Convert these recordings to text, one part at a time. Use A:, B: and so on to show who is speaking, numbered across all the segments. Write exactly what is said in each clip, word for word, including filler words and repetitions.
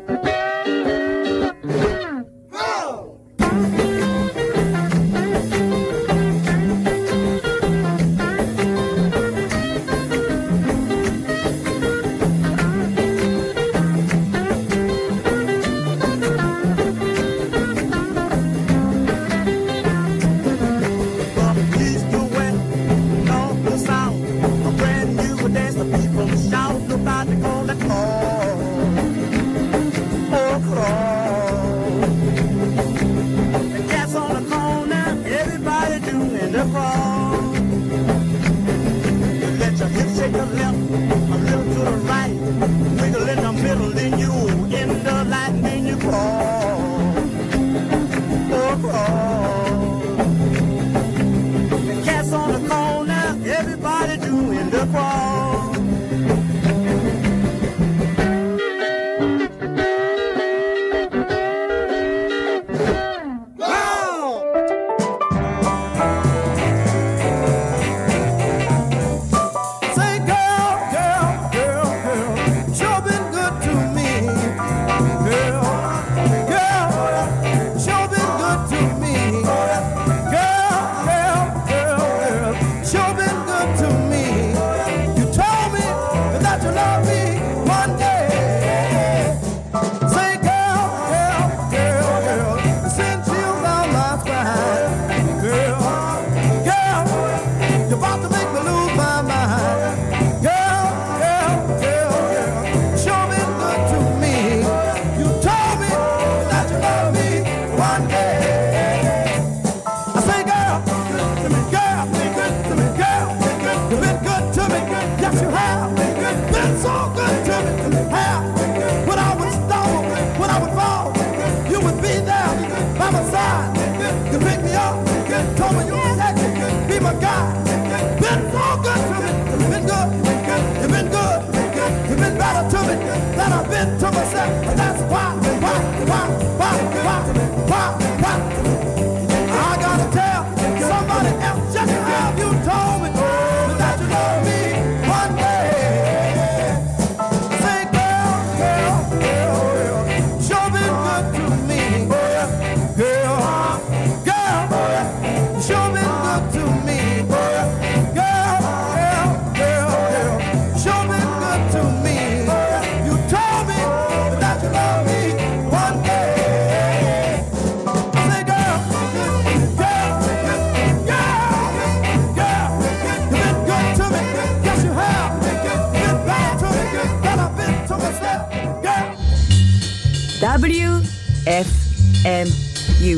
A: W F M U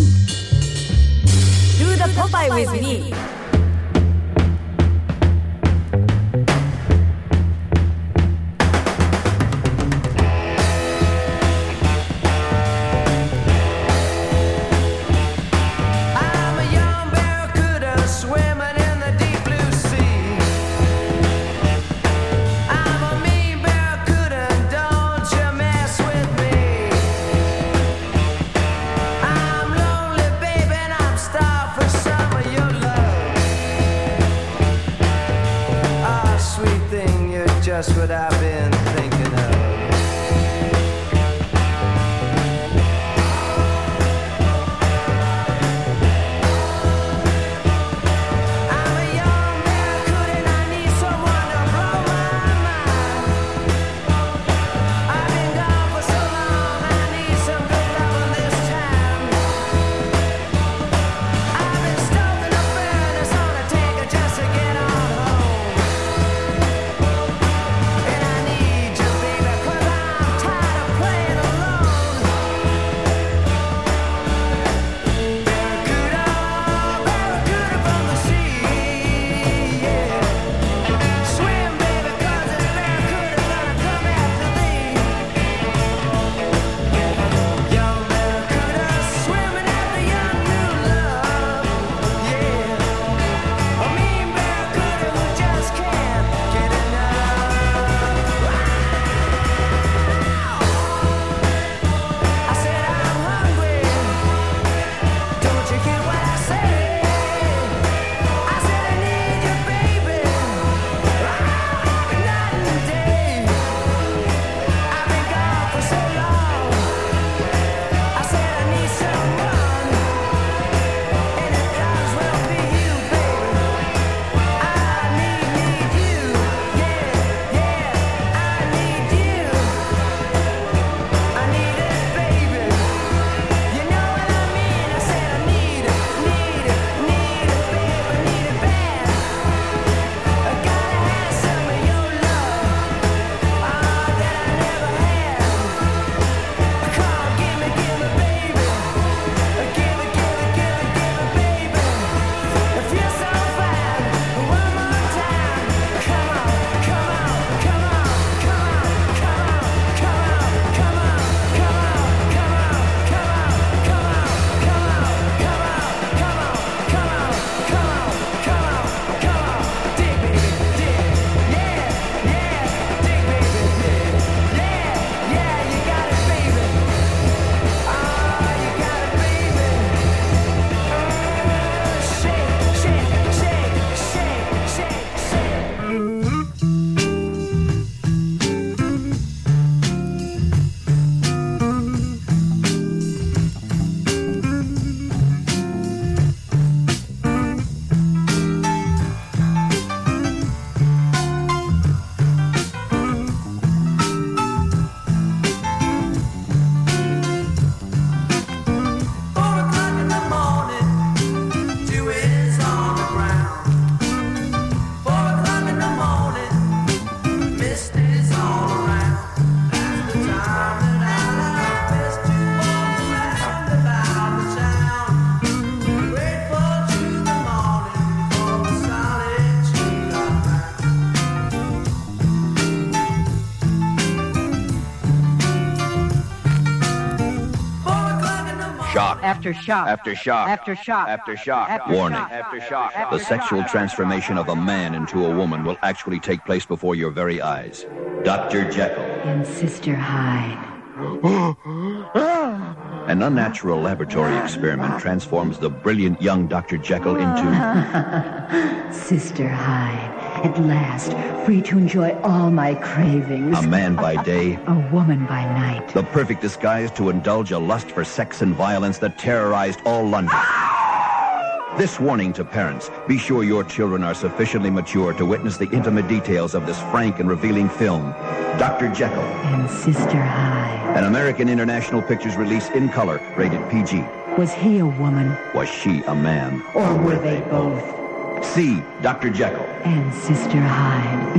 A: Do the Popeye with me.
B: Just what I've been thinking of. I'm a young barracuda and I need someone to blow my mind. I've been gone for so long, I need some good loving this time. I've been stoking a furnace on a tanker just to get on home. And I
C: shock.
A: Aftershock.
C: Aftershock.
A: Aftershock.
C: Aftershock.
A: Aftershock.
C: Warning.
A: Aftershock.
C: Aftershock. The sexual transformation of a man into a woman will actually take place before your very eyes. Doctor Jekyll.
D: And Sister Hyde.
C: An unnatural laboratory experiment transforms the brilliant young Doctor Jekyll into...
D: Sister Hyde. At last, free to enjoy all my cravings.
C: A man by day.
D: A woman by night.
C: The perfect disguise to indulge a lust for sex and violence that terrorized all London. This warning to parents: be sure your children are sufficiently mature to witness the intimate details of this frank and revealing film. Doctor Jekyll.
D: And Sister Hyde.
C: An American International Pictures release in color, rated P G.
D: Was he a woman?
C: Was she a man?
D: Or were they both?
C: See Doctor Jekyll.
D: And Sister Hyde.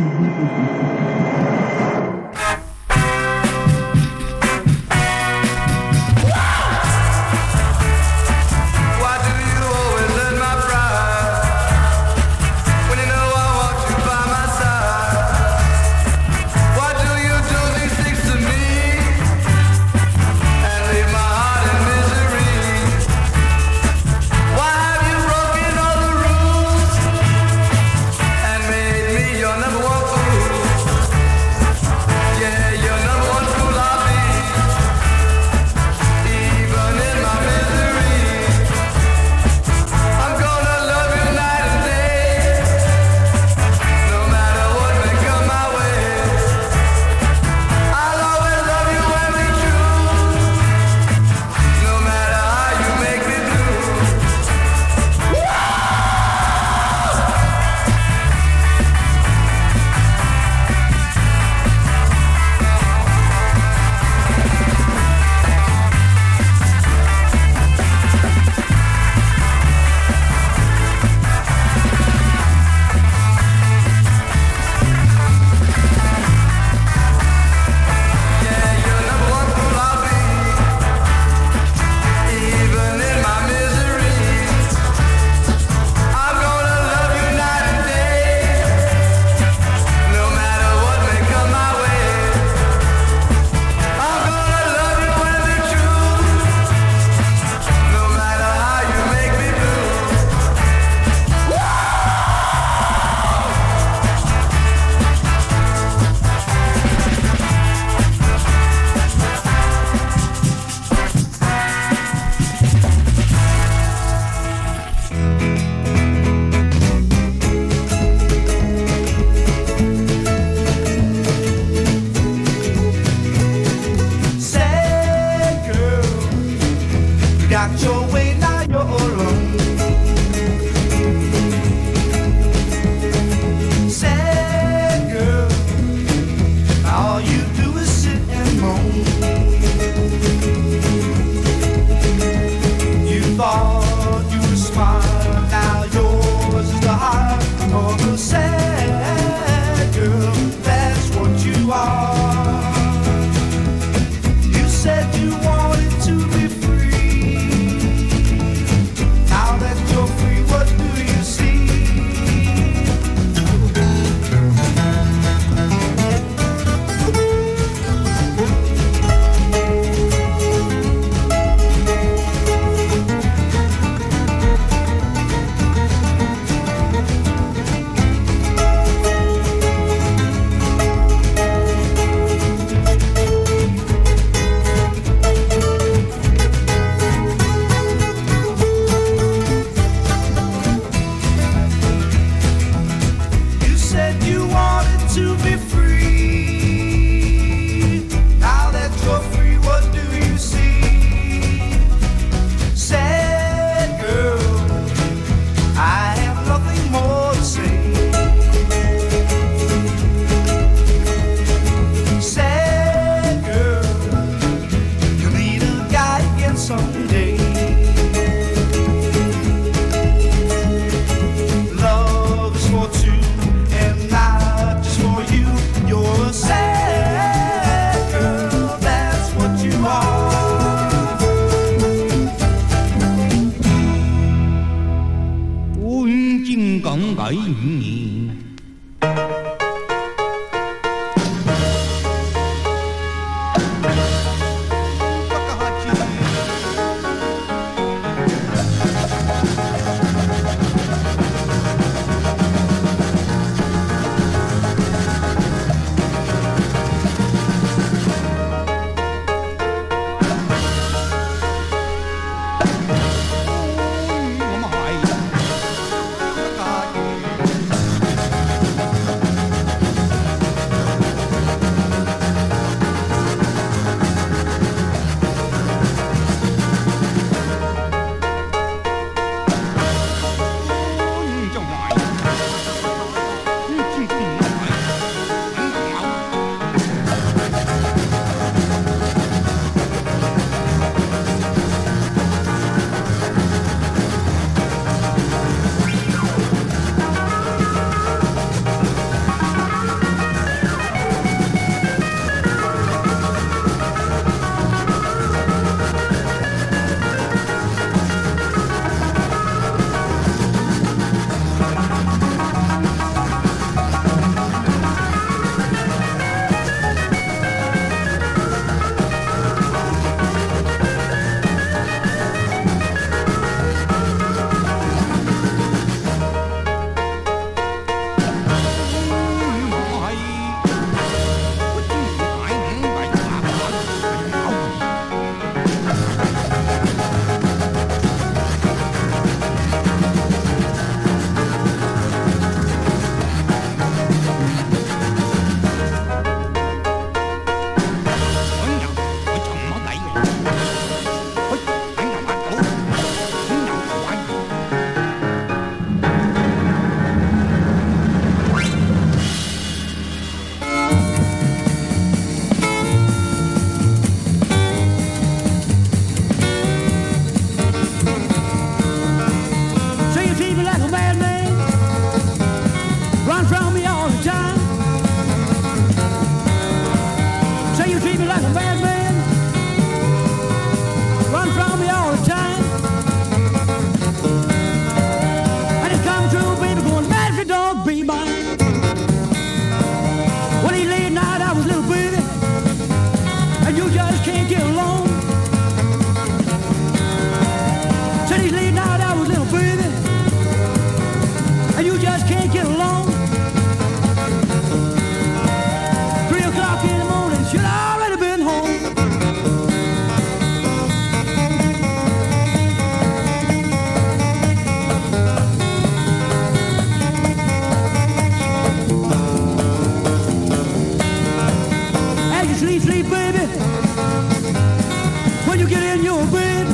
E: in your bed,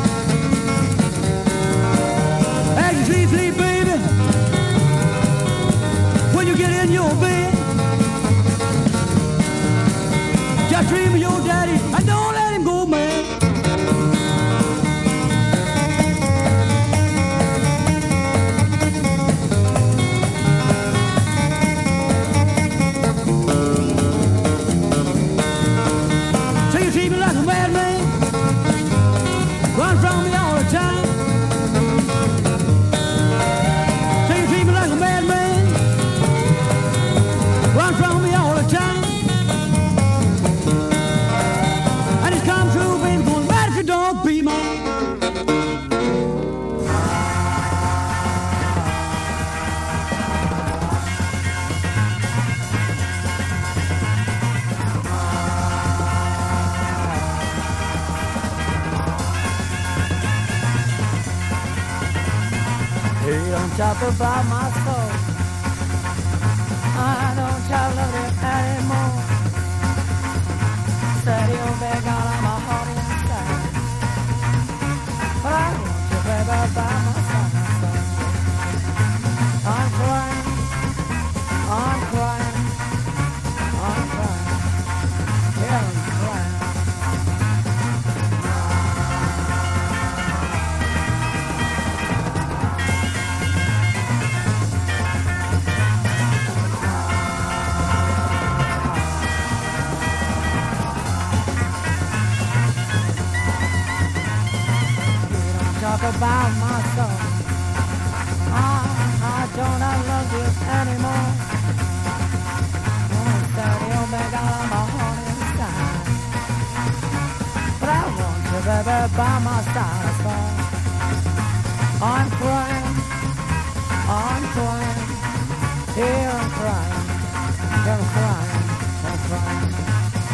E: as you sleep, sleep, baby. When you get in your bed, just dream of your daddy and don't let him go mad. So you treat me like a madman, run from me all the time. So you treat me like a madman, run from me all the time. And it's come true, baby, going mad if you don't be mine.
B: Hey, don't talk about my soul. I don't talk about it anymore. Said you'll be gone on my heart inside. But I want you, baby, by my side. I'm crying, I'm crying, I'm crying. Yeah, I'm crying. Talk about my soul. I, I don't I love you anymore. Oh, Daddy, oh, baby, I'm a heart inside. But I want you, baby, by my side. So I'm crying, I'm crying, here I'm crying, here I'm crying, I'm crying.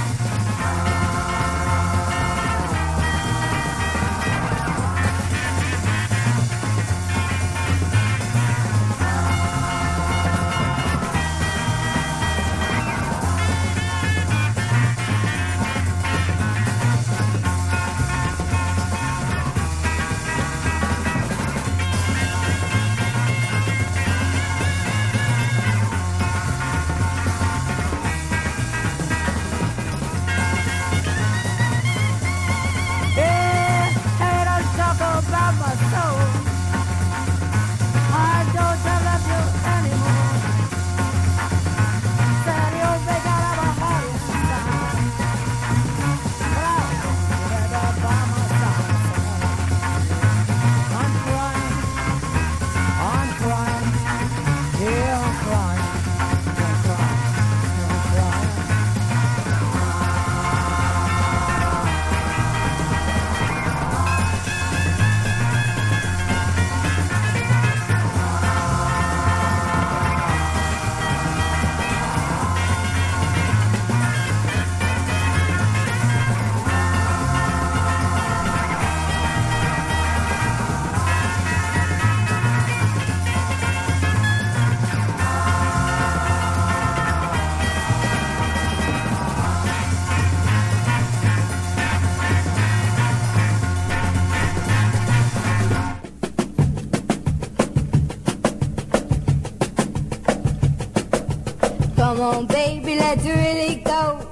F: Come on, baby, let's really go.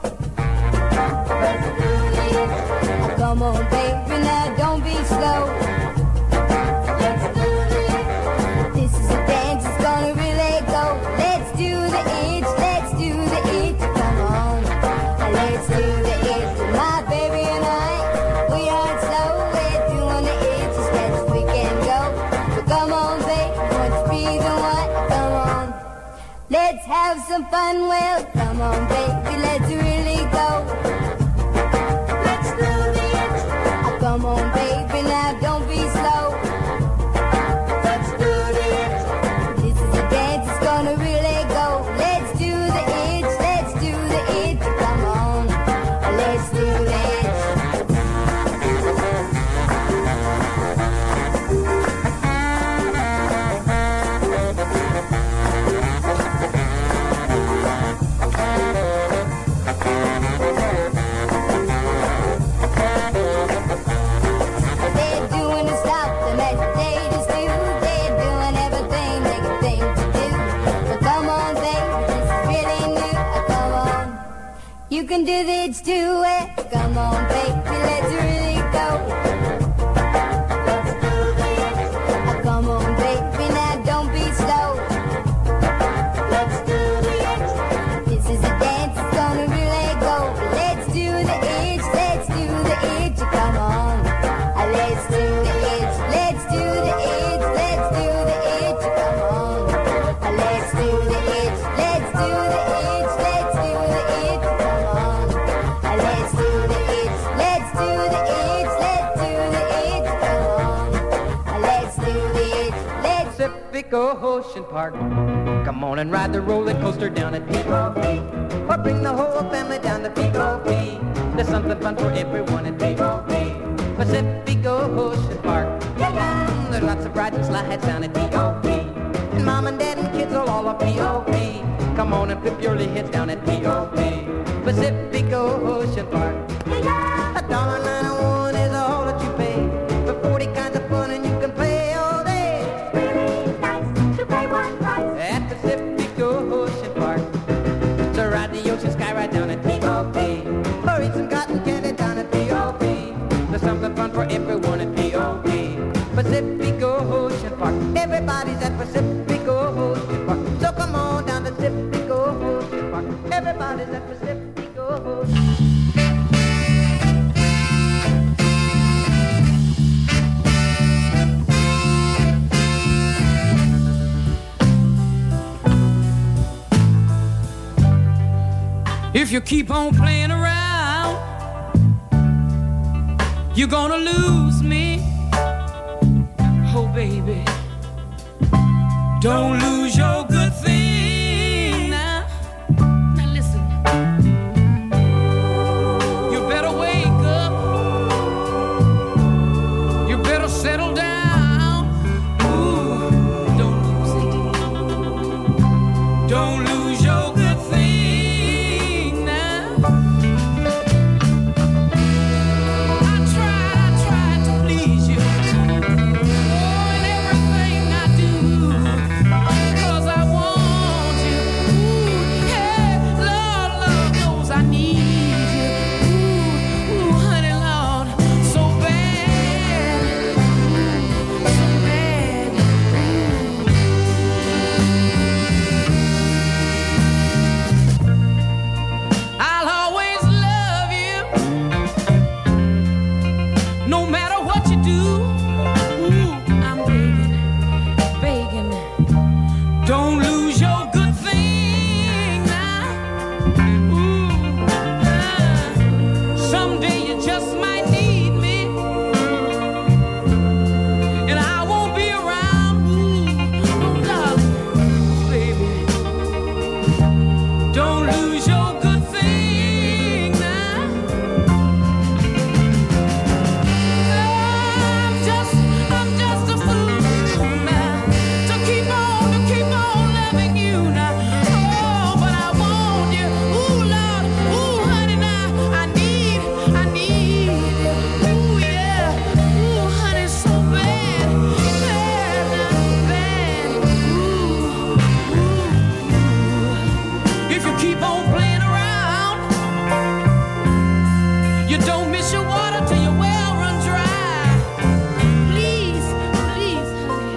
F: Come on, baby, now don't be slow. Let's do this. This is a dance, it's gonna really go. Let's do the itch, let's do the itch. Come on, let's do the itch. My baby and I, we aren't slow. We're doing the itch as fast as we can go. So come on, baby, what's reason what? Come on. Let's have some fun, well, come on, baby, let's really go. Let's do the itch. Oh, come on, baby, now don't be slow. Let's do the itch. This is a dance, it's gonna really go. Let's do the itch, let's do the itch. Come on, let's do the itch.
G: Pacific Ocean Park. Come on and ride the roller coaster down at P O P. Or bring the whole family down to P O P. There's something fun for everyone at P O P. Pacific Ocean Park. There's lots of rides and slides down at P O P. And mom and dad and kids will all love P O P. Come on and flip your little heads down at P O P. Pacific Ocean Park. A dollar ninety-one is all that you pay for forty kinds of fun, and you can play all day. Really nice to pay one price at Pacific Ocean Park. So ride the ocean sky right down at P O P. Or eat some cotton candy down at P O P. There's something fun for everyone at P O P. Pacific Ocean Park. Everybody's at Pacific Ocean Park. So come on down to Pacific Ocean Park. Everybody's at Pacific Ocean.
E: If you keep on playing around, you're gonna lose me. Oh, baby, don't lose your good thing now. Now listen, you better wake up. You better settle down. Ooh, don't lose it. Don't lose your good thing now. I tried, I tried to please you. Oh, in everything I do, 'cause I want you. Ooh, yeah, Lord, Lord knows I need you. Ooh, ooh, honey, Lord, so bad, so bad. I'll always love you, no matter what you do. Ooh, I'm begging, begging, don't lose your good thing now. Ooh, ah, someday you just might need me, and I won't be around. Ooh, oh, darling, baby, don't lose your good thing now. I'm just, I'm just a fool now to keep on, to keep on loving you now. Oh, but I want you. Ooh, Lord, ooh, honey, now I need, I need you. Ooh, yeah, ooh, honey, so bad, bad, bad. Ooh, ooh. If you keep on playing around, you don't miss your water till your well run dry. Please, please, honey.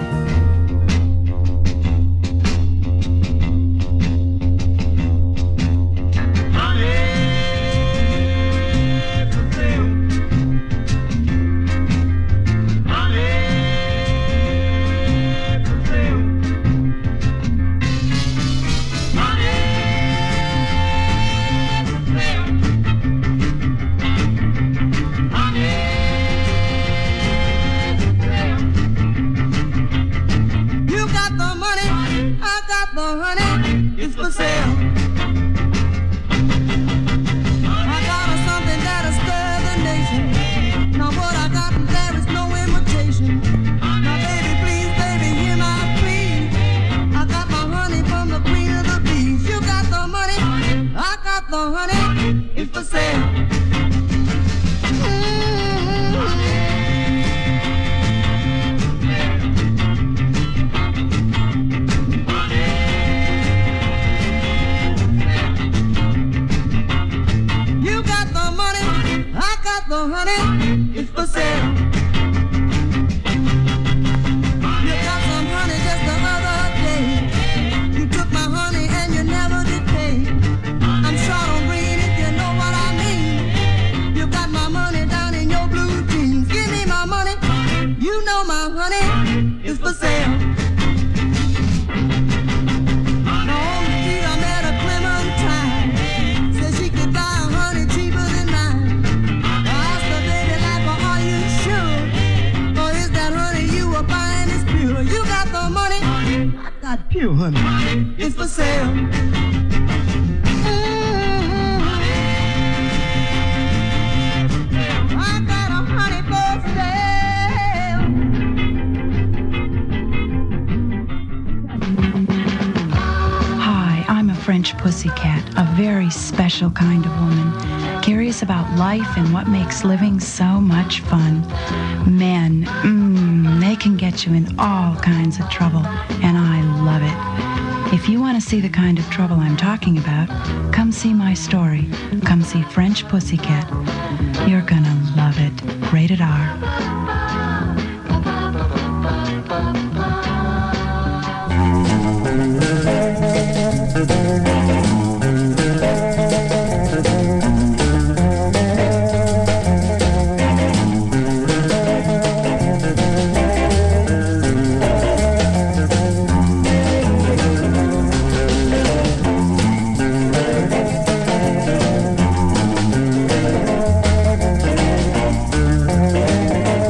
E: You got the money, I got the honey, it's for sale. I got a something that'll stir the nation. Now what I got there is no imitation. Now baby, please, baby, hear my plea. I got my honey from the queen of the bees. You got the money, I got the honey, it's for sale. You got the money, I got the honey, it's for sale. You got some honey just the other day. You took my honey and you never did pay. I'm short on green if you know what I mean. You got my money down in your blue jeans. Give me my money, you know my honey is for sale. Now on the street I met a Clementine. Said she could buy a honey cheaper than mine. I asked her, baby, like, well, are you sure?
H: you, honey.
B: It's for sale. I got a honey for sale.
I: Hi, I'm a French pussycat, a very special kind of woman, curious about life and what makes living so much fun. Men, mmm, they can get you in all kinds of trouble, and I love it. If you want to see the kind of trouble I'm talking about, come see my story. Come see French Pussycat. You're gonna love it. Rated R.
B: Thank you.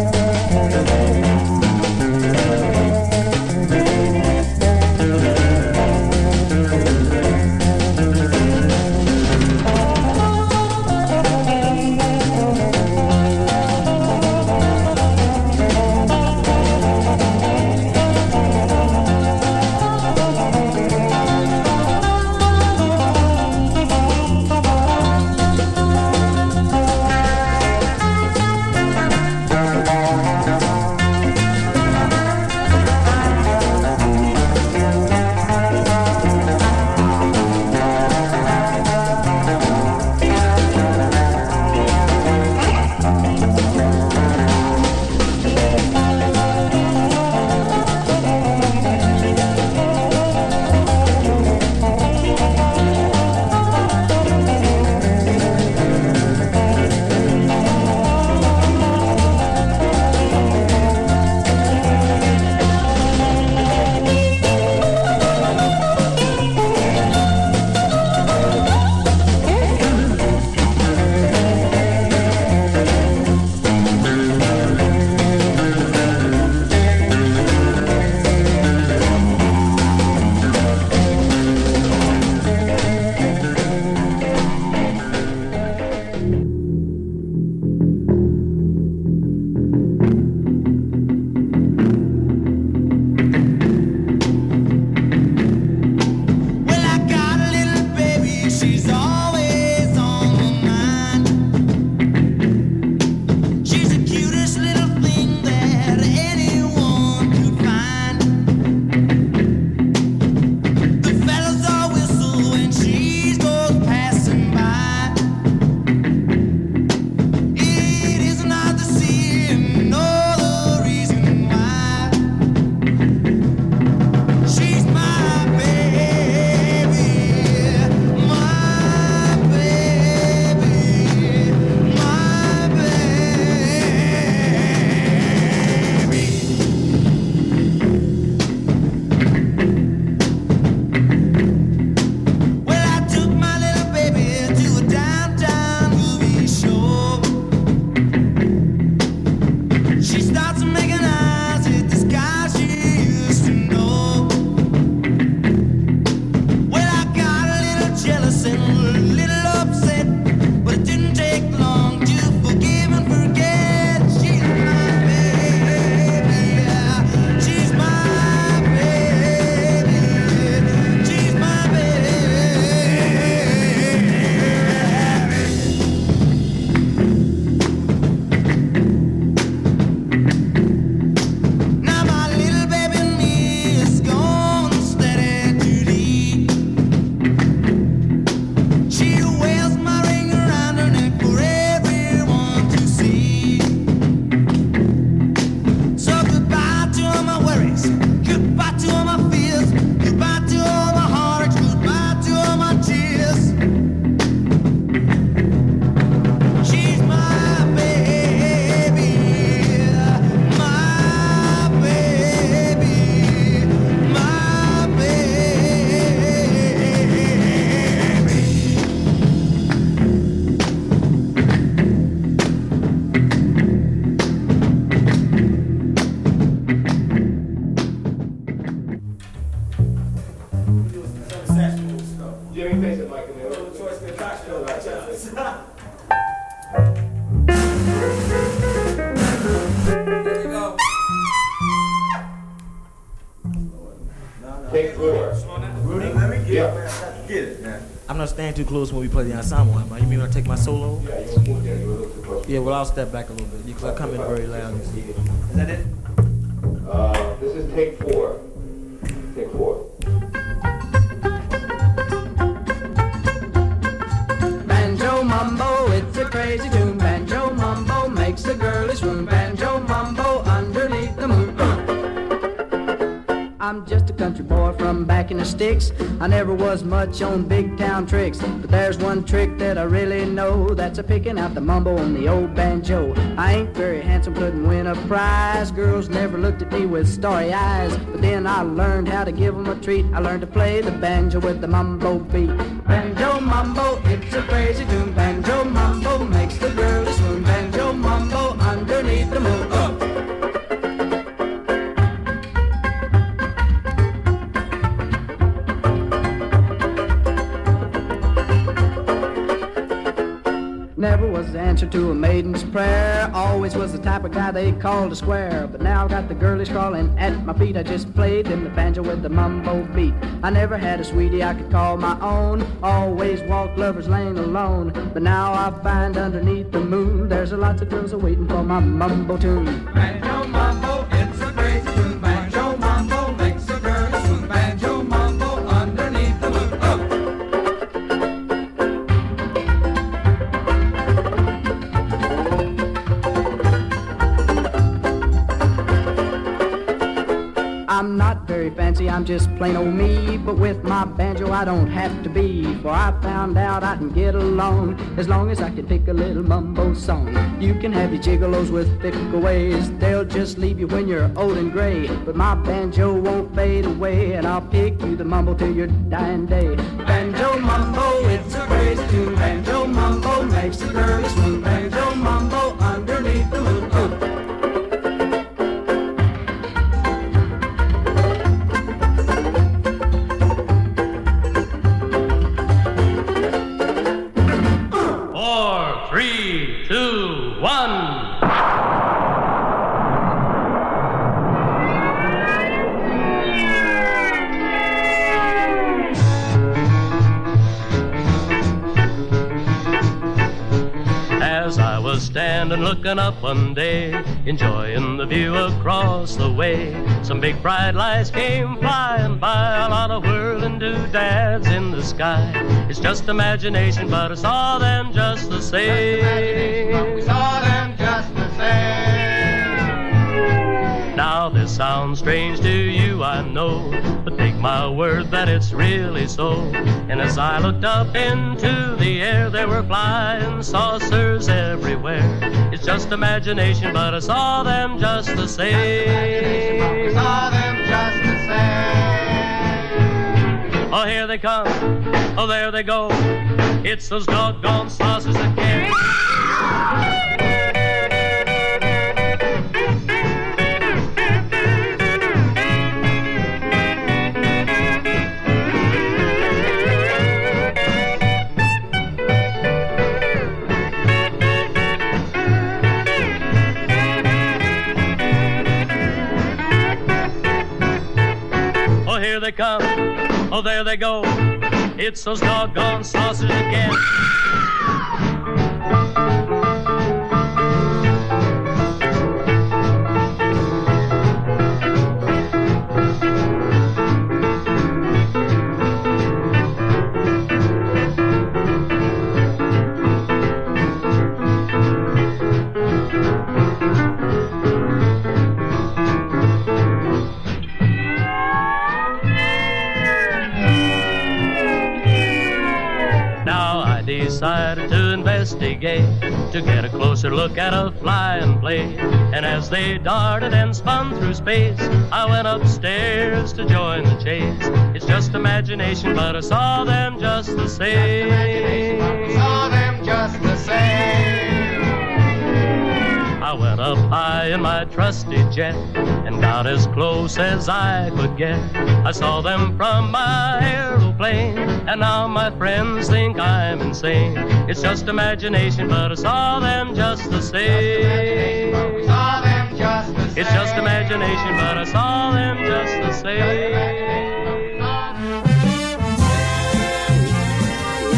H: I'm not staying too close when we play the ensemble. Am I? You mean when I take my solo?
J: Yeah, you want to move there. You're a little too close.
H: Yeah, well, I'll step back a little bit because I come in very loud. Is that it?
J: Uh, this is take four. Take four.
G: Banjo Mambo, it's a crazy tune. Banjo Mambo makes the girlie swoon. Banjo Mambo underneath the moon. I'm just a country boy from back in the sticks. I never was much on big town tricks, but there's one trick that I really know. That's a picking out the mumbo on the old banjo. I ain't very handsome, couldn't win a prize. Girls never looked at me with starry eyes, but then I learned how to give them a treat. I learned to play the banjo with the mumbo beat. Banjo Mambo, it's a crazy tune. Banjo Mambo makes the girlie swoon. Banjo Mambo underneath the moon. Oh. Never was the answer to a maiden's prayer. Always was the type of guy they called a square. But now I got the girlies crawling at my feet. I just played them the banjo with the mumbo beat. I never had a sweetie I could call my own. Always walked lovers lane alone. But now I find underneath the moon there's a lots of girls are waiting for my mumbo tune. Banjo Mambo, it's a crazy tune. Banjo Mambo makes a girl swoon. Banjo Mambo underneath the moon. Oh. I'm not very fancy, I'm just plain old me. But with my banjo I don't have to be. For I found out I can get along as long as I can pick a little mumbo song. You can have your gigolos with fickle ways. They'll just leave you when you're old and gray. But my banjo won't fade away, and I'll pick you the mumbo till your dying day. Banjo Mambo, it's a crazy tune. Banjo Mambo makes the girlie swoon. Banjo Mambo underneath the moon. Oh.
K: Standing looking up one day, enjoying the view across the way. Some big bright lights came flying by, a lot of whirling doodads in the sky. It's just imagination, but I saw them just the same. But we saw them just the same. Now this sounds strange to you, I know, but take my word that it's really so. And as I looked up into the air, there were flying saucers everywhere. It's just imagination, but I saw them just the same. We saw them just the same. Oh, here they come. Oh, there they go. It's those doggone saucers again. Here they come, oh there they go, it's those doggone saucers again. Decided to investigate, to get a closer look at a flying plane. And as they darted and spun through space, I went upstairs to join the chase. It's just imagination, but I saw them just the same. I saw them just the same. I went up high in my trusty jet and got as close as I could get. I saw them from my aeroplane, and now my friends think I'm insane. It's just imagination, but I saw them just the same. Saw them just the same. It's just imagination, but I saw them just the same.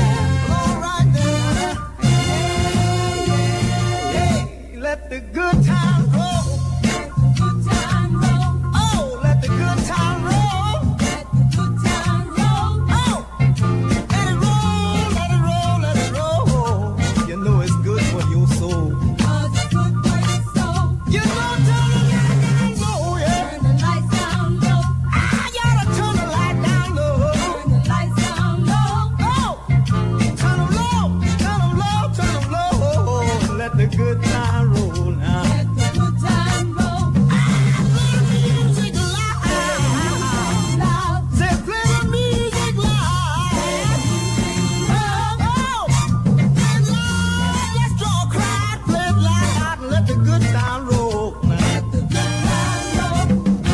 B: good time roll. Let the good time roll. Oh, let the good time roll. Let the good time roll. Oh, let it roll, let it roll, let it roll. You know it's good for your soul. Oh, it's good for your soul. You know, turn the light down low, yeah. Turn the lights down low. I gotta turn the light down low. Turn the lights down low. Oh, turn them low, turn them low, turn them low. Let the good time roll now. Let the good time roll. I play the music loud. Say play the music loud. Oh, oh, play loud. Let's draw a crowd. Play it loud and let the good time roll. Let the good time roll.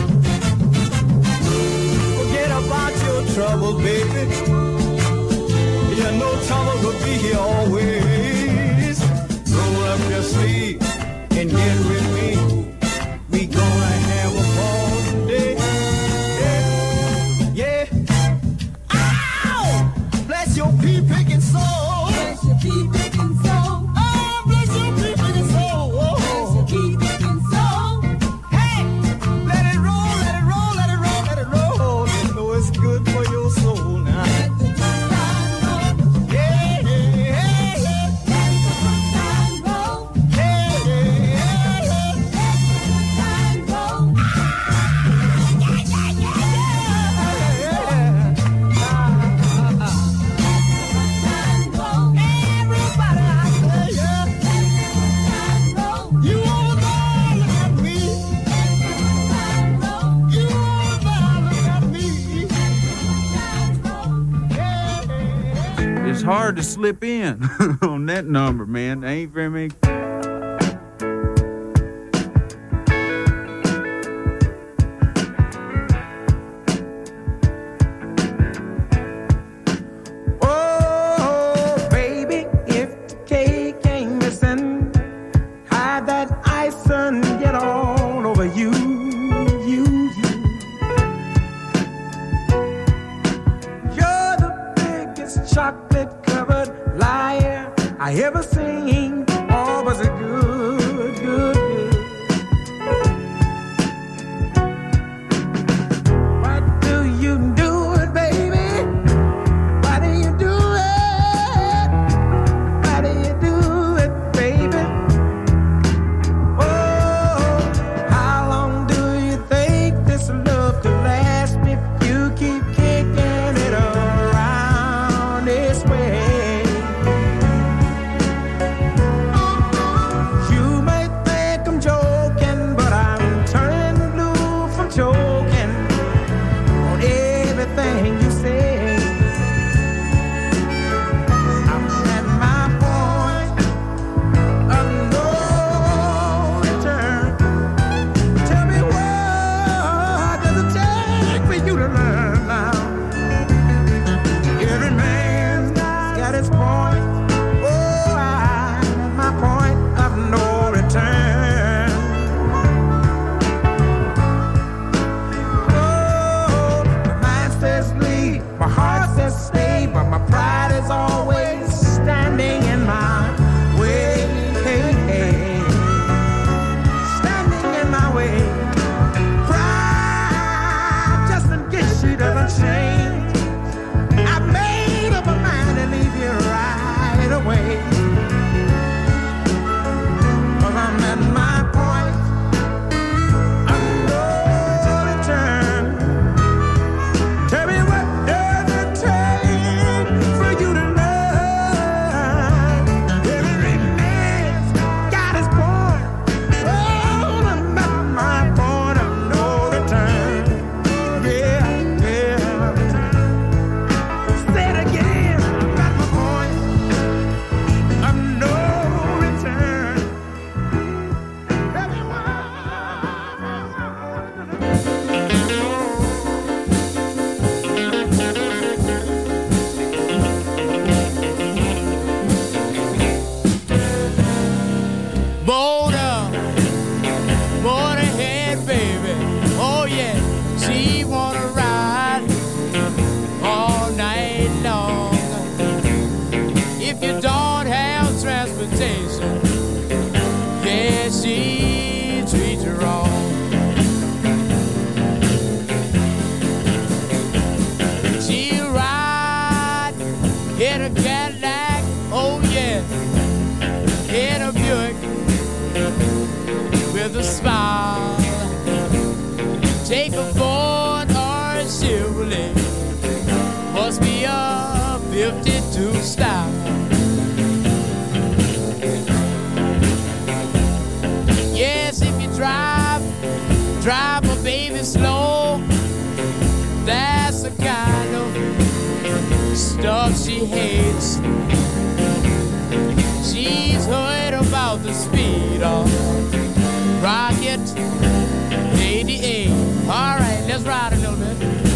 B: Forget about your trouble, baby. You know trouble will be here always. Roll up your sleeve and get with me. We gonna have a ball today. Yeah, yeah. Ow! Bless your pea picking soul. Bless your pea picking soul. Oh, bless your pea picking soul. Bless your pea picking soul. Hey, let it roll, let it roll, let it roll, let it roll. You know it's good for your soul now. Let the good time roll. Yeah, yeah, yeah, yeah. Let the good time roll. Yeah, yeah, yeah, yeah. Let the good time roll. Ah, yeah, yeah, yeah, yeah, yeah. Ah, ah, ah. Everybody out there, yeah. You all there, look at me. You all there, look at me.
L: It's hard to slip in on that number, man. There ain't very many.
B: Oh, baby, if the cake ain't missing, hide that ice and get all over you, you, you. You're the biggest chocolate-covered liar I ever seen. Oh, was it good, good, good. Why do you do it, baby? Why do you do it? Why do you do it, baby? Oh, how long do you think this love to last if you keep kicking it around this way? You may think I'm joking, but I'm turning blue from choking on everything you say. I'm at my point of no return. Tell me what does it take for you to learn now? Every man's got his point. Oh, I'm at my point of no return. Oh, my mind says leave, my heart says stay, but my pride is always standing in my way. Hey, hey. Standing in my way. Pride just in case she doesn't change. I made up my mind to leave you right away. 'Cause I'm at my point of no return. Tell me what does it take for you to learn? Every man's got his point. Oh, I'm at my point of no return. Yeah, yeah. Say it again. I'm at my point of no return.
E: Bold up, board ahead, baby. Oh yeah, she wanna ride all night long. If you don't have transportation, yeah, she with a smile. Take a Ford or a Chevrolet, must be a fifty-two style. Yes, if you drive, drive a baby slow. That's the kind of stuff she hates. She's heard about the speed of Rocket eighty-eight. All right, let's ride a little bit.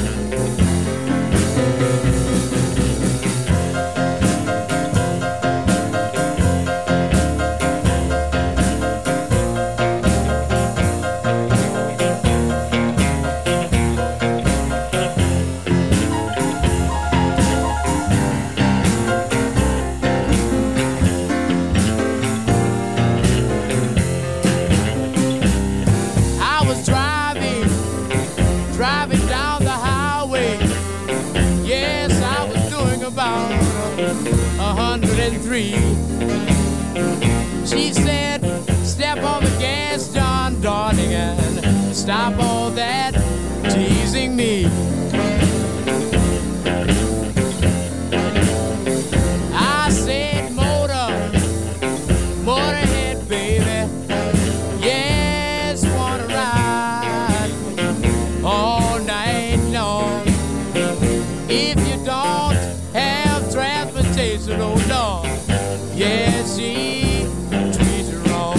E: She said, step on the gas, John, darling, and stop all that teasing me. I said, motor, motorhead, baby, yes, wanna ride all night long. If you don't have transportation, oh Lord, yes, she treats you wrong.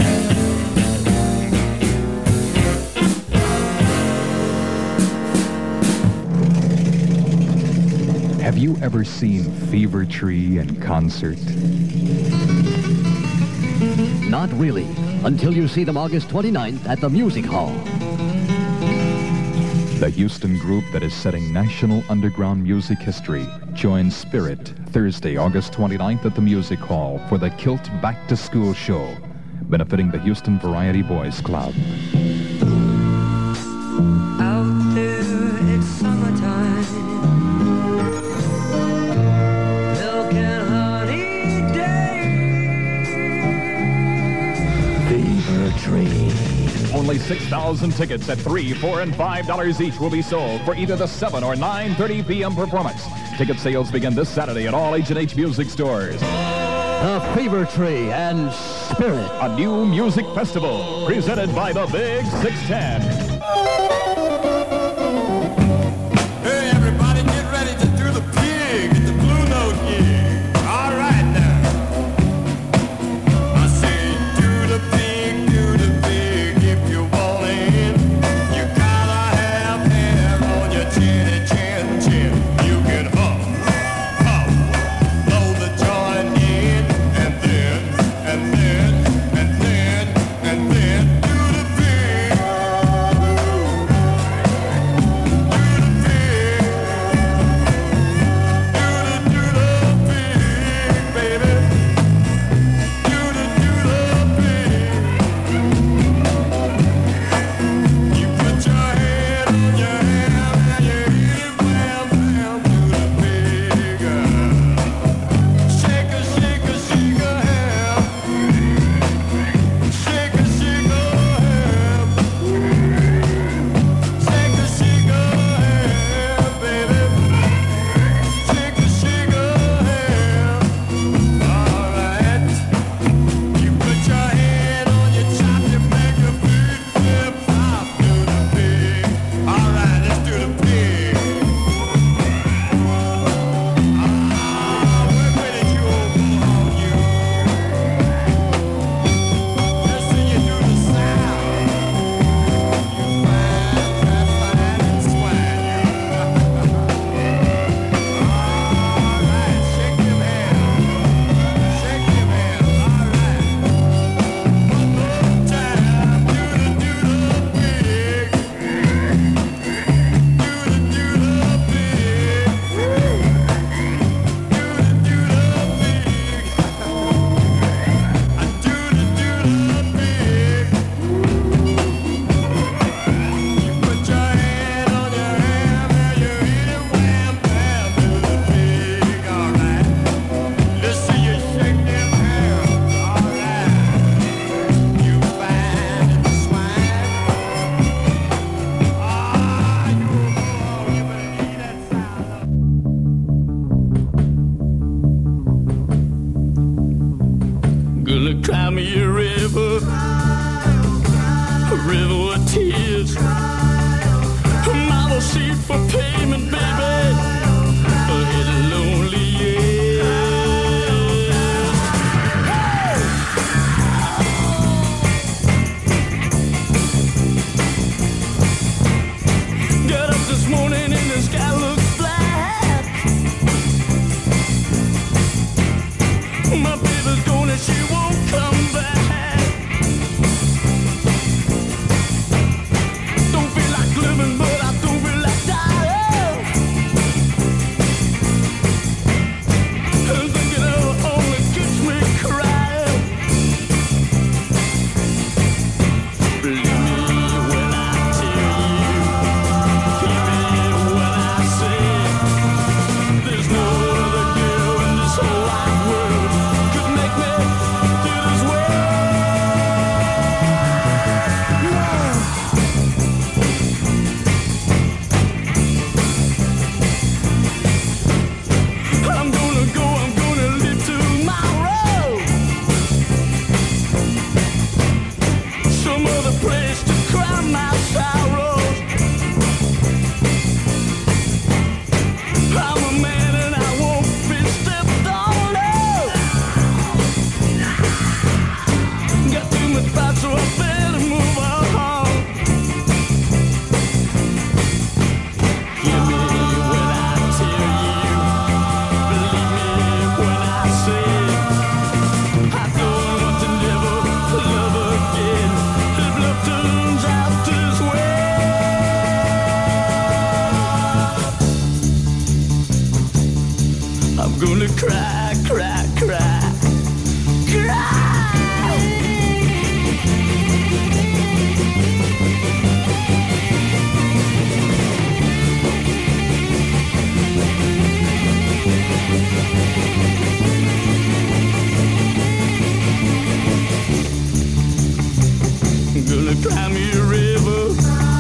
M: Have you ever seen Fever Tree in concert?
N: Not really, until you see them August twenty-ninth at the Music Hall.
M: The Houston group that is setting national underground music history joins Spirit Thursday, August twenty-ninth at the Music Hall for the Kilt Back to School Show, benefiting the Houston Variety Boys Club.
B: Out there, it's summertime. Milk and honey day.
N: Fever Tree.
O: Only six thousand tickets at three, four, and five dollars each will be sold for either the seven or nine thirty p.m. performance. Ticket sales begin this Saturday at all H and H Music stores.
N: The Fever Tree and Spirit.
O: A new music festival presented by the Big six ten.
P: Hey, everybody, get ready to do the pig at the Blue Note gig. All right now. I say, do the pig, do the pig if you want in. You gotta have hair on your chinny chin chin. You can hum, hum, blow the joint in, and then, and then, and then, and then do the pig.
Q: river of tears. Mama seat for payment, baby. It's lonely, yeah. Got up this morning and the sky looks black. My baby's gone and she won't come back. Don't feel like living, but I don't feel like dying. And thinking of her only gets me crying. Believe me when I tell you, hear me when I say, there's no other girl in this whole wide world could make me feel this way. I'm gonna go, I'm gonna live tomorrow. Some other place to cry my sorrows. I'm a man and I won't be stepped on. No. Got too much fight, so I better move on. Hear me when I tell you, believe me when I say, I don't want to never love again if love turns out this way. I'm gonna cry, cry, cry, cry. I'm gonna cry me a river,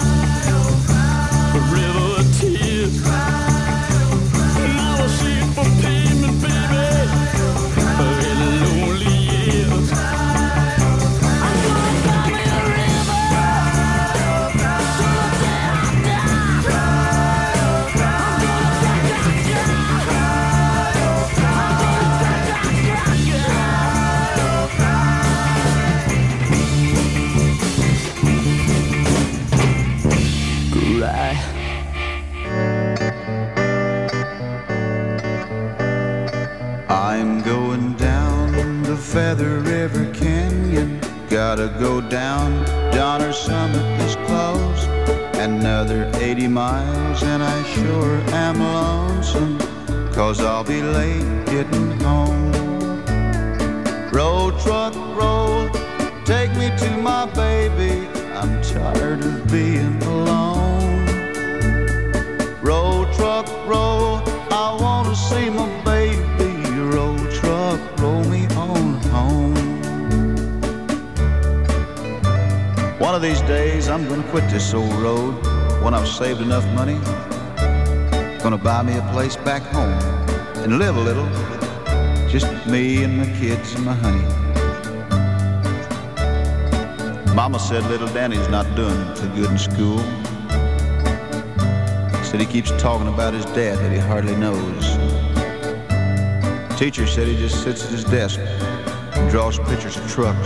Q: a river of tears. Now I see it for payment, baby. In lonely years. I'm gonna cry me a river, till the day I die. I'm gonna cry, cry, cry. I'm gonna cry, cry, cry, cry. Cry.
R: I'm going down the Feather River Canyon. Gotta go down, Donner Summit is closed. Another eighty miles and I sure am lonesome, 'cause I'll be late getting home. Roll, truck, roll, take me to my baby. I'm tired of being alone. Roll, truck, roll, I wanna see my baby. Roll, truck, roll me on home. One of these days I'm gonna quit this old road. When I've saved enough money, gonna buy me a place back home and live a little, just me and my kids and my honey. Mama said little Danny's not doing too good in school. Said he keeps talking about his dad that he hardly knows. Teacher said he just sits at his desk and draws pictures of trucks.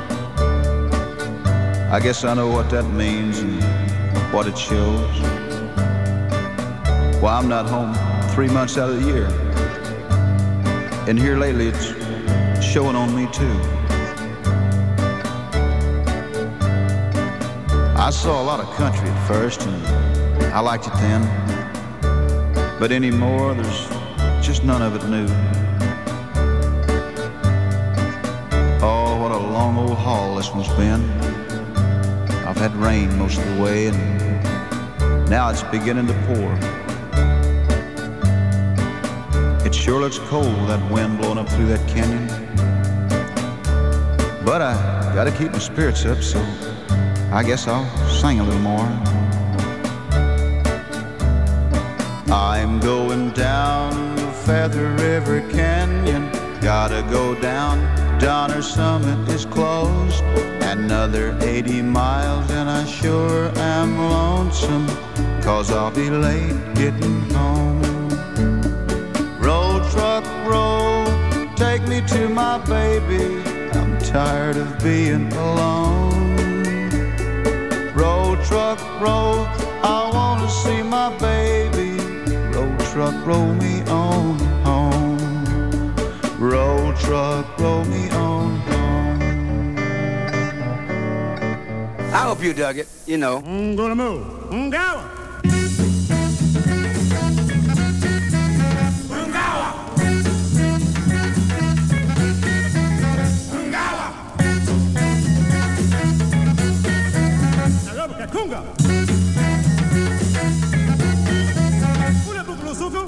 R: I guess I know what that means and what it shows. Well, I'm not home three months out of the year. And here lately it's showing on me too. I saw a lot of country at first and I liked it then. But anymore, there's just none of it new. Oh, what a long old haul this one's been. I've had rain most of the way and now it's beginning to pour. It sure looks cold, that wind blowing up through that canyon. But I gotta keep my spirits up, so I guess I'll sing a little more. I'm going down the Feather River Canyon. Gotta go down, Donner Summit is closed. Another eighty miles and I sure am lonesome, 'cause I'll be late getting home. Roll, truck, roll, take me to my baby. I'm tired of being alone. Roll, truck, roll, I wanna see my baby. Roll, truck, roll me on home. Roll, truck, roll me on home.
S: I hope you dug it, you know.
T: I'm gonna move. I'm going. Kunga. Ule bukulu suku.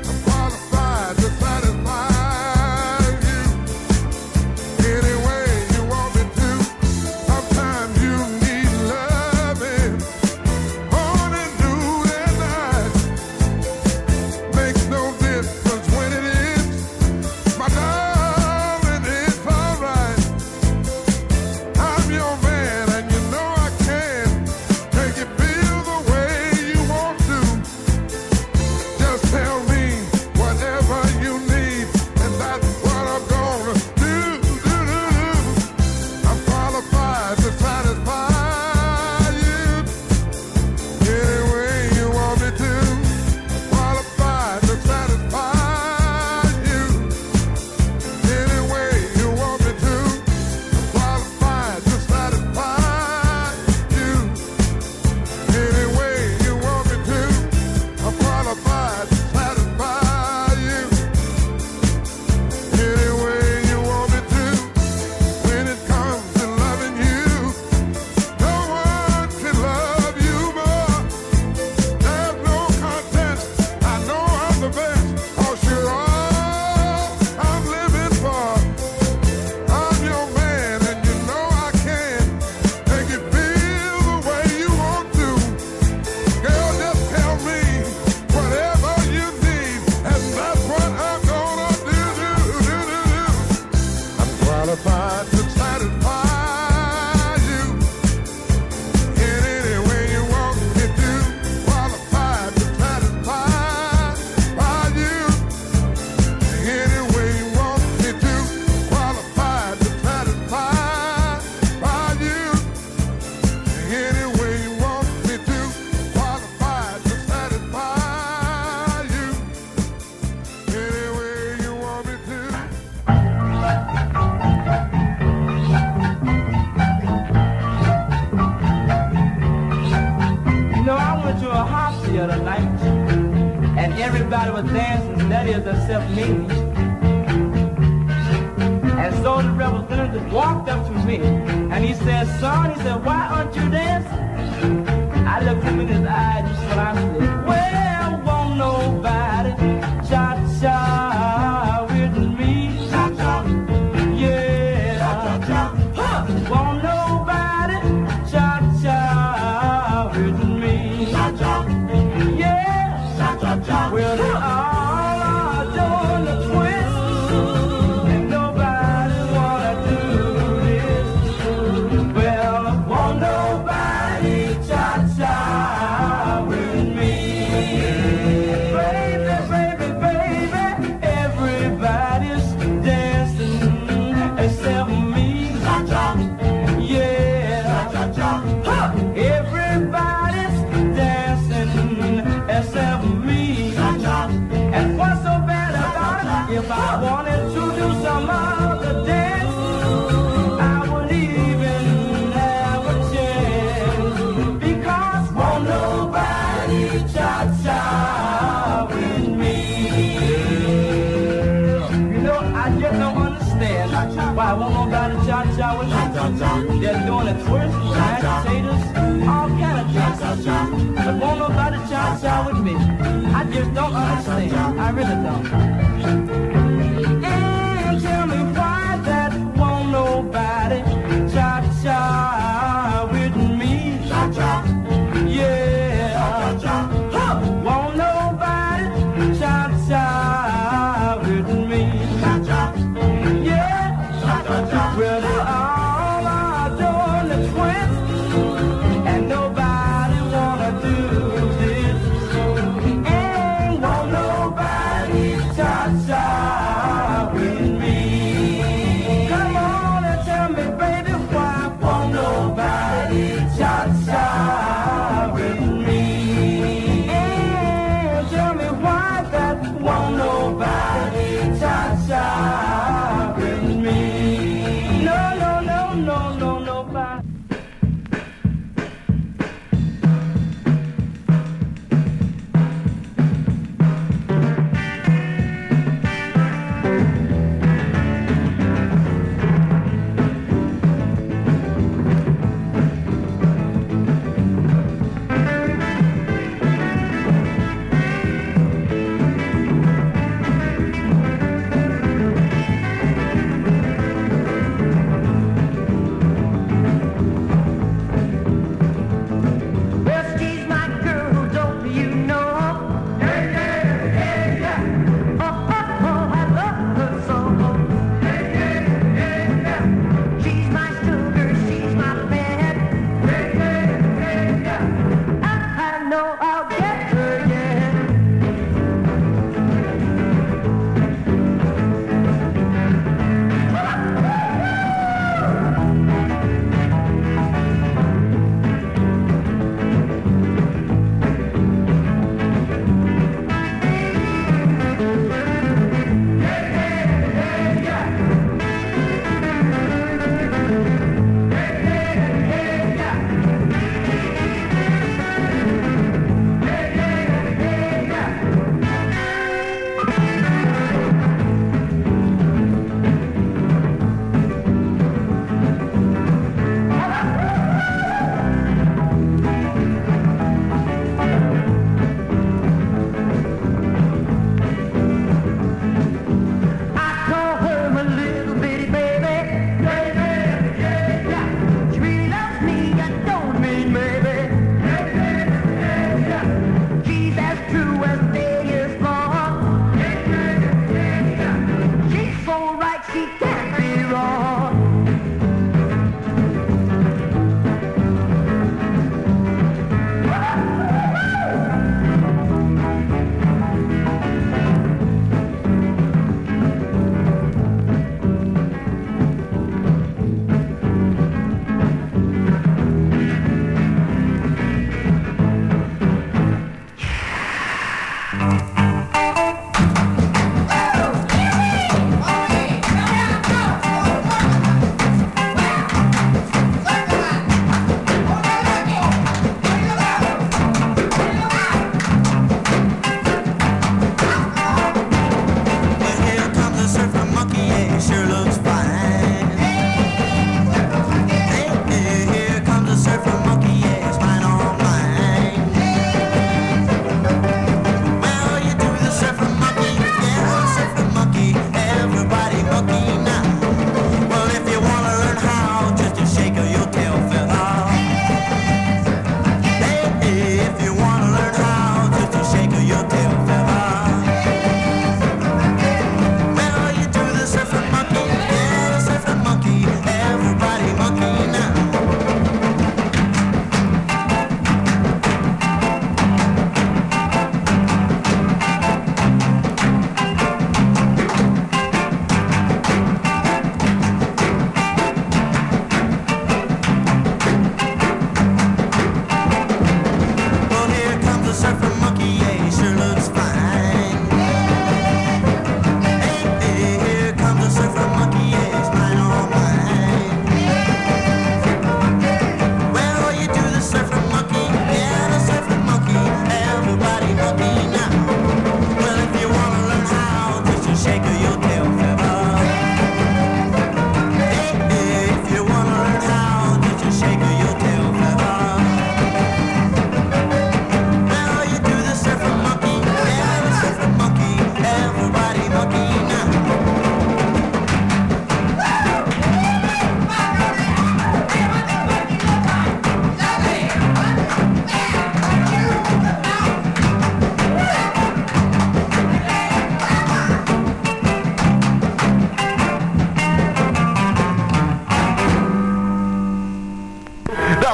P: Anyway qualified to satisfy you in any way you want me to. Qualified to satisfy you any way you want me to. Qualified to satisfy you any way you want me to. Qualified to satisfy you any way you want me to.
G: You know, I went to a house the other night, and everybody was dancing, that is, except me. And so the representative walked up to me, and he said, son, he said, why aren't you dancing? I looked him in his eyes, and so I said, well, won't nobody cha-cha with me. Cha-cha, yeah. Cha-cha-cha, huh. Won't nobody cha-cha with me. Cha-cha, yeah. Cha-cha-cha, well, they all are doing the twist, and nobody wanna do this. Well, won't nobody cha-cha with me. Baby, baby, baby, everybody's dancing except me. Cha-cha, yeah. Cha-cha-cha, huh. Everybody's dancing except me. Cha-cha. And what's so bad about it? If I wanted to do some other dance, I wouldn't even have a chance. Because won't nobody cha-cha with me. You know, I just don't understand why won't nobody cha-cha with me. They're doing a twist, agitators, all kind of things. But won't nobody cha-cha with me. I just don't understand. I really don't. And tell me why that won't nobody cha-cha with me. Cha-cha, yeah. Cha-cha, huh. Won't nobody cha-cha with me. Cha-cha, yeah. Cha-cha-cha, well, they all are doing the twist, and nobody wanna do this. Ain't won't nobody cha-cha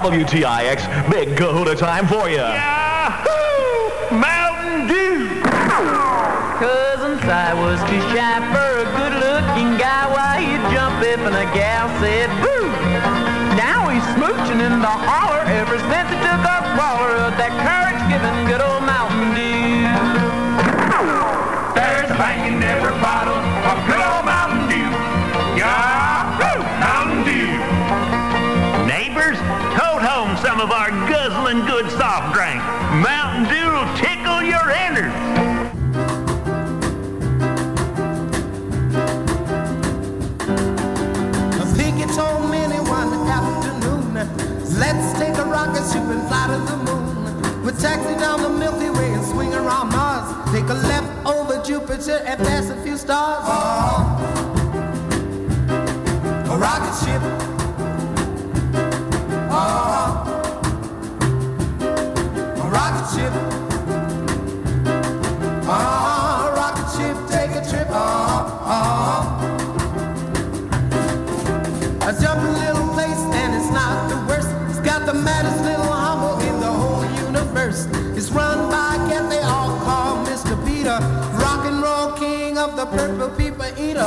U: W T I X, big Kahuna time for you.
B: Yahoo! Mountain Dew!
G: Cousin Si was too shy for a good-looking guy. Why he'd jump if and a gal said boo. Now he's smooching in the holler ever since he took a crawler of that courage-giving good old Mountain Dew.
B: There's a bang in every bottle of good old Mountain Dew. Yahoo! Mountain Dew! Neighbors, tote home some of our guzzling good soft drink. Mountain Dew will tickle your innards.
V: Piggy told Minnie one afternoon, let's take a rocket ship and fly to the moon. We'll taxi down the Milky Way and swing around Mars. Take a left over Jupiter and pass a few stars. Oh, a rocket ship. Oh, a rocket ship. Oh, rocket ship, take a trip. Oh, oh. A jumping little place and it's not the worst. It's got the maddest little humble in the whole universe. It's run by a cat they all call Mister Peter, rock and roll king of the purple people eater.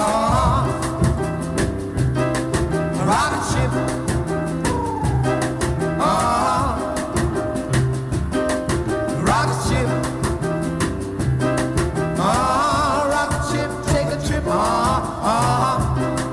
V: A rocket ship. Oh, rocket ship. Oh, rocket ship, take a trip. Oh, oh.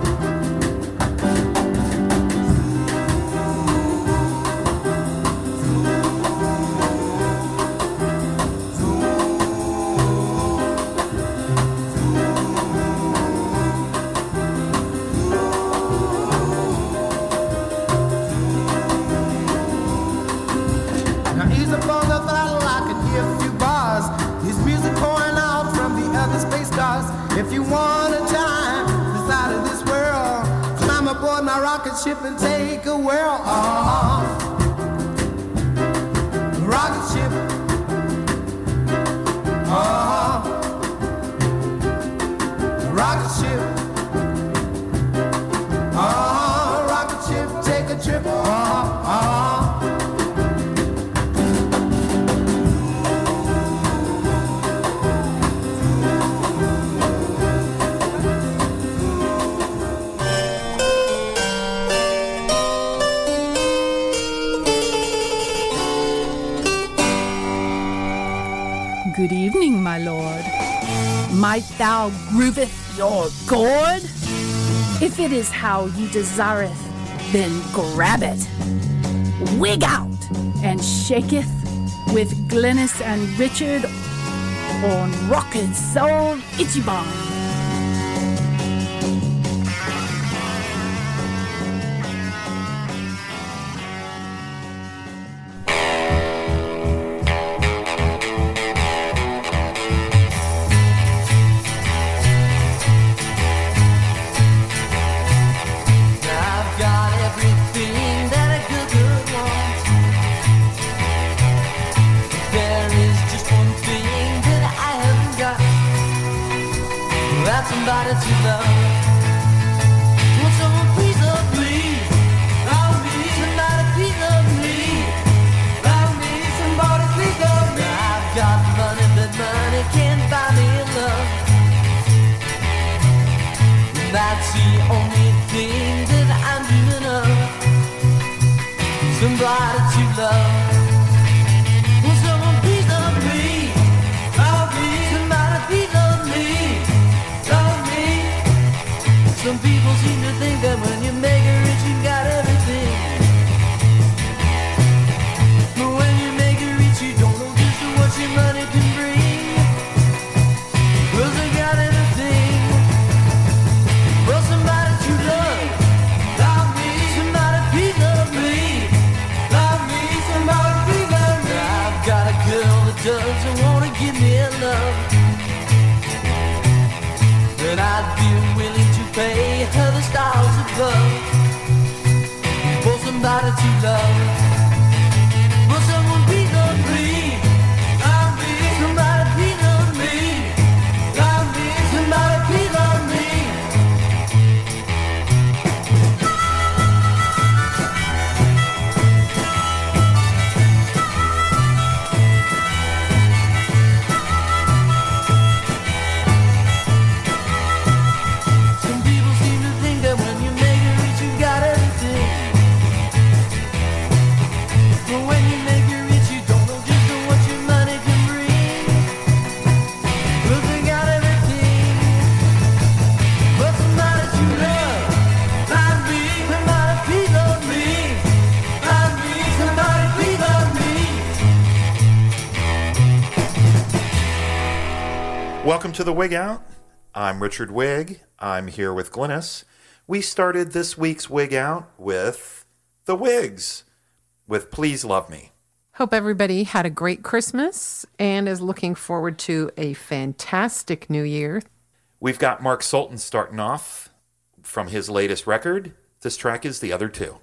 V: If you want a time this side of this world, climb aboard my rocket ship and take a whirl. Oh, rocket ship. Oh, rocket ship. Oh, rocket ship, take a trip. Oh, oh.
W: Good evening, my lord. Might thou grooveth your gourd? If it is how you desireth, then grab it. Wig out and shaketh with Glennis and Richard on Rocket Soul Ichiban.
B: Somebody to love. Will someone please love me? Love me. Somebody please love me. Love me. Somebody please love me. I've got money, but money can't buy me love. That's the only thing that I'm dreaming of. Somebody to love. Will someone please love me? Love me. Somebody please love me. Some people seem to think that when you make it rich, you got everything. But when you make it rich, you don't know just what your money can bring. Cause they got everything. Well, somebody to love. Love me. Somebody please love me. Love me. Somebody please love me. I've got a girl that doesn't want to give me a love. But I'd be willing to pay her the stars above for somebody to love. Will someone please love me? Love me. Somebody please love me. Love me. Somebody please love me.
A: Welcome to the Wig Out. I'm Richard Wig. I'm here with Glynis. We started this week's Wig Out with The Wigs, with Please Love Me.
C: Hope everybody had a great Christmas and is looking forward to a fantastic New Year.
A: We've got Mark Sultan starting off from his latest record. This track is The Other Two.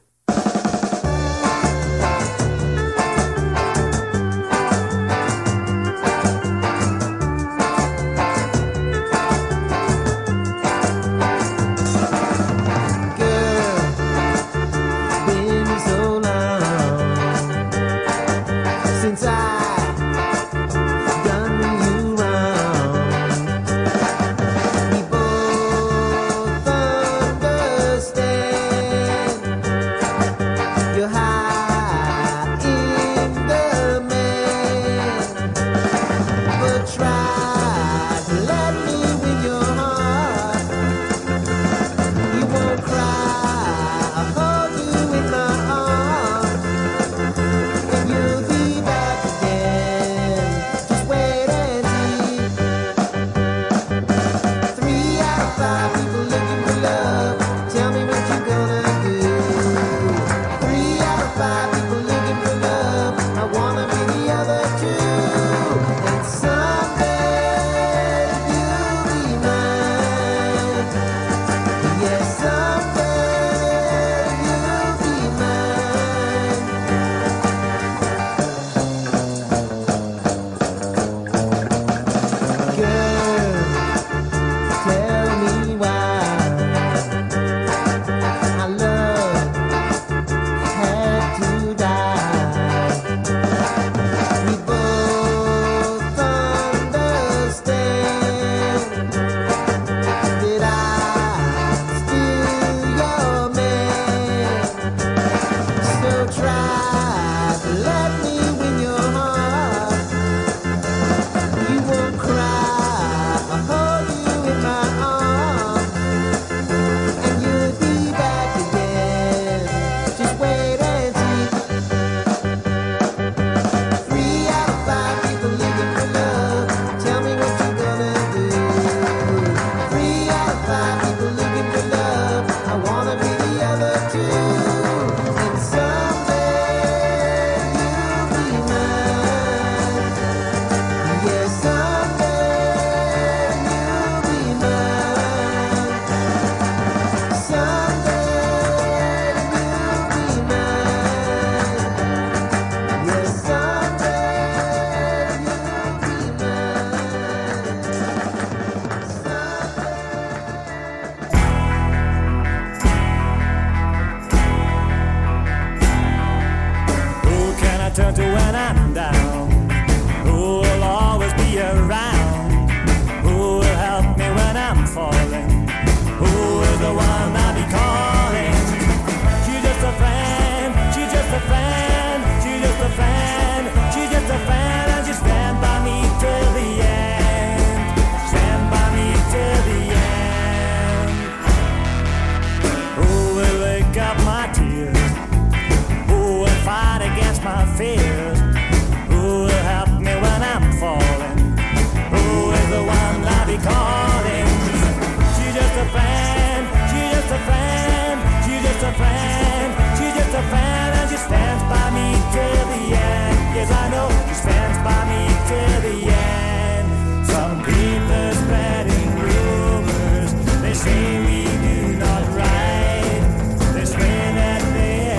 D: Turn to when I'm down.